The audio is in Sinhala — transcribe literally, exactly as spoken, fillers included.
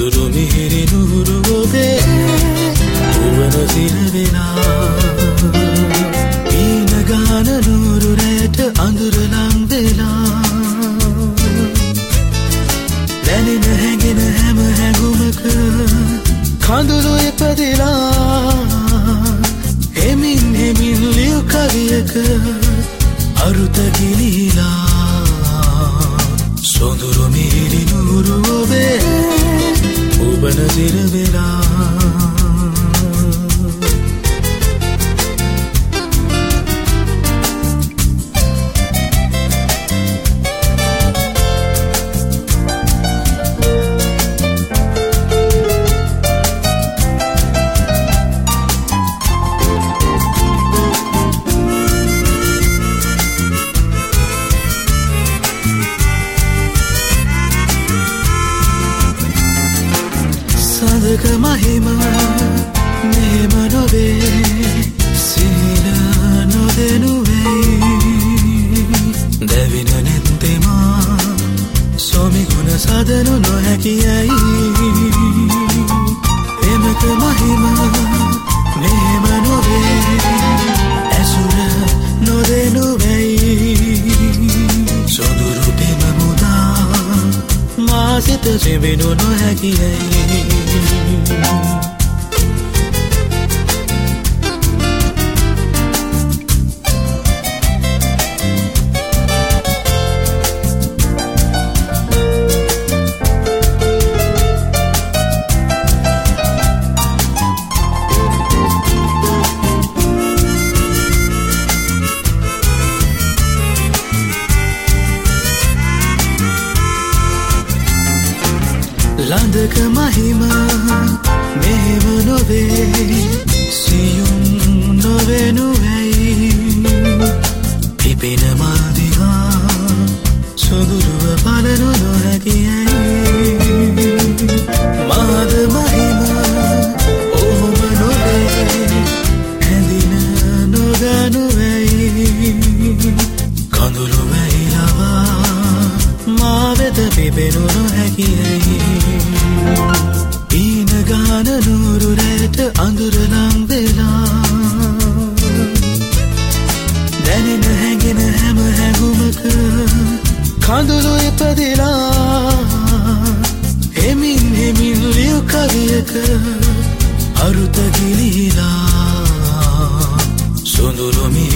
සොඳුරු මිහිරි නුහුරු ඔබේ උවන සිරවෙලා ඊන ගාන නුරු රැට අඳුර ලං වෙලා දැනෙන හැඟෙන හැම හැඟුමක කඳුළු ඉපදිලා හෙමින් හෙමින් ලියු කවියක අරුත ගිලිලා සොඳුරු මිහිරි නුරු ඔබේ උබන සිරවෙලා සඳක මහිම මෙහෙම නොවේ සිහින නොදෙනු වෙයි දැවින නෙත්තෙමා සොමිගුණ සදනු නොහැකියයි එමක මහිම මෙහෙම නොවේ ඇසුර නොදෙනු වෙයි සොඳුරු පෙම මුදා මා සිත සෙවෙනු නොහැකියයි ලඳක මහිම මෙහෙම නොවේ සියුම් නොවෙනු වෙයි පිපෙන මල් දිහා සොඳුරුව බලනු නොහැකියයි මාද මහිම ඔහොම නොවේ හැඳින නොගනු වෙයි කඳුළු වැහිලවා මා වෙත පිපෙනු නොහැකියයි ඊන ගාන නුරු රැට අඳුර ලං වෙලා දැනෙන හැඟෙන හැම හැඟුමක කඳුළු ඉපදිලා හෙමින් හෙමින් ලියු කවියක අරුත ගිලිලා සොඳුරු